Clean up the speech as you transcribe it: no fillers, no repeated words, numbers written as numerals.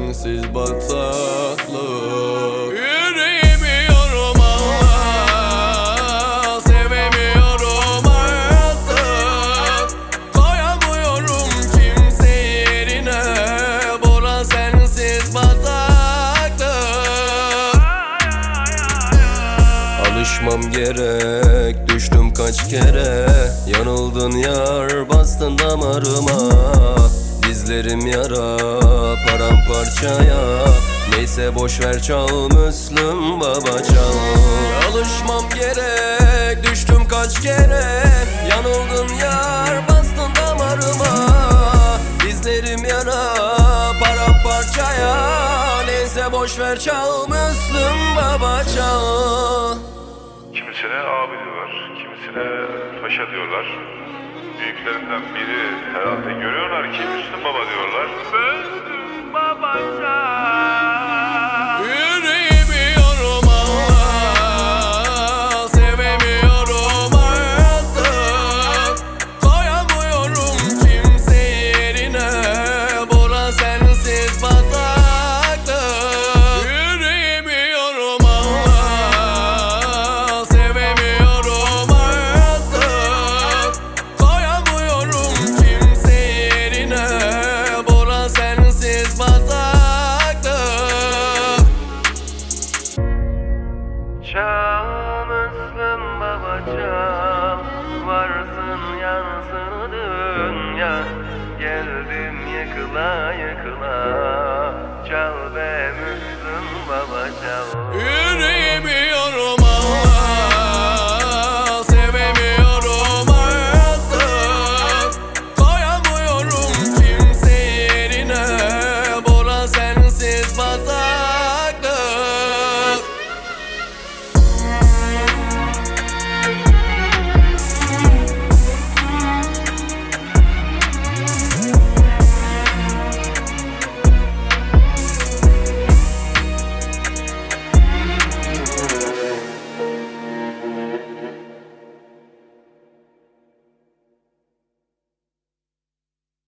sensiz bataklık. Yürüyemiyorum Allah, sevemiyorum artık. Koyamıyorum kimse yerine, bura sensiz bataklık. Alışmam gerek, düştüm kaç kere. Yanıldın yar, bastın damarıma. Dizlerim yara, paramparçaya. Neyse boşver, çal Müslüm Baba çal. Alışmam gerek, düştüm kaç kere. Yanıldın yar, bastın damarıma. Dizlerim yara, paramparçaya. Neyse boşver, çal Müslüm Baba çal. Kimisine abi diyorlar, kimisine paşa diyorlar. Büyüklerinden biri herhalde görüyorlar ki Müslüm Baba diyorlar. Müslüm Baba Yürüyemiyorum Allah, sevemiyorum artık. Koyamıyorum kimse yerine, bura sensiz bataklık. Yürüyemiyorum Allah, sevemiyorum artık. Koyamıyorum kimse yerine, bura sensiz bataklık. Çal Müslüm Baba çal, varsın yansın dünya. Geldim yıkıla yıkıla, çal be Müslüm Baba çal.